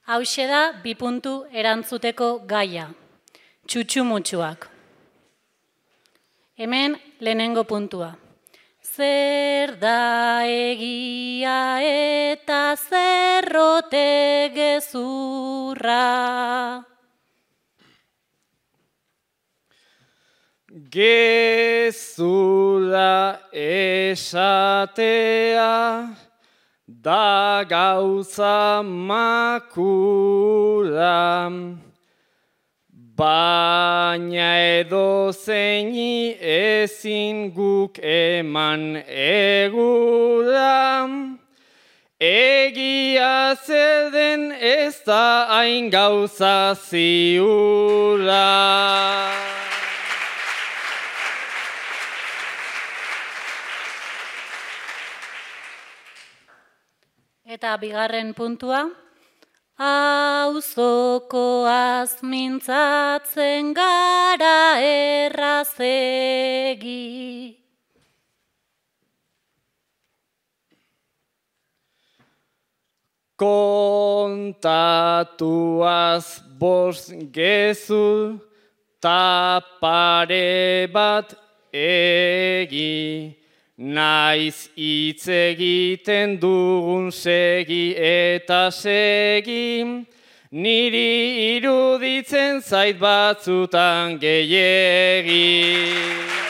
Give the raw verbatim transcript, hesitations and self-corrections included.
Hauxe da bi puntu erantzuteko gaia, txutxumutxuak. Hemen lehenengo puntua. Zer da egia eta zerrote gezurra? Gezurra esatea da gauza makula, baina edozeini ezin guk eman egura. Egia zer den ez da hain gauza ziurra. Eta bigarren puntua, auzokoaz mintzatzen gara errazegi. Kontatuaz bost gezur ta pare bat egi. Naiz hitz egiten dugun segi eta segi, niri iruditzen zait batzutan gehiegi.